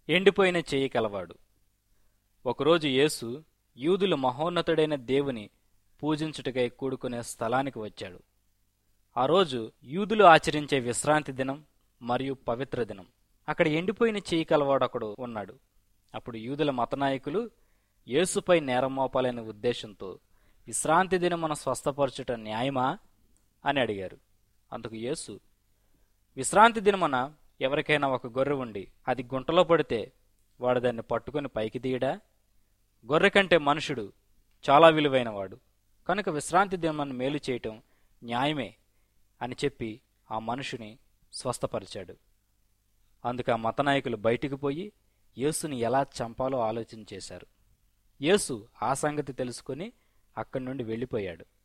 ఎండిపోయిన చెయ్యి కలవాడు. ఒకరోజు యేసు యూదులు మహోన్నతుడైన దేవుని పూజించుటకై కూడుకునే స్థలానికి వచ్చాడు. ఆ రోజు యూదులు ఆచరించే విశ్రాంతి దినం మరియు పవిత్ర దినం. అక్కడ ఎండిపోయిన చెయ్యి కలవాడొకడు ఉన్నాడు. అప్పుడు యూదుల మతనాయకులు యేసుపై నేరం మోపాలనే ఉద్దేశంతో, విశ్రాంతి దినమున స్వస్థపరచుట న్యాయమా అని అడిగారు. అందుకు యేసు, విశ్రాంతి దినమున ఎవరికైనా ఒక గొర్రె ఉండి అది గుంటలో పడితే వాడు దాన్ని పట్టుకుని పైకి తీయడా? గొర్రె కంటే మనుషుడు చాలా విలువైనవాడు, కనుక విశ్రాంతి దినమున మేలు చేయటం న్యాయమే అని చెప్పి ఆ మనుషుని స్వస్థపరిచాడు. అందుకు ఆ మతనాయకులు బయటికి పోయి యేసుని ఎలా చంపాలో ఆలోచన చేశారు. యేసు ఆ సంగతి తెలుసుకుని అక్కడి నుండి వెళ్ళిపోయాడు.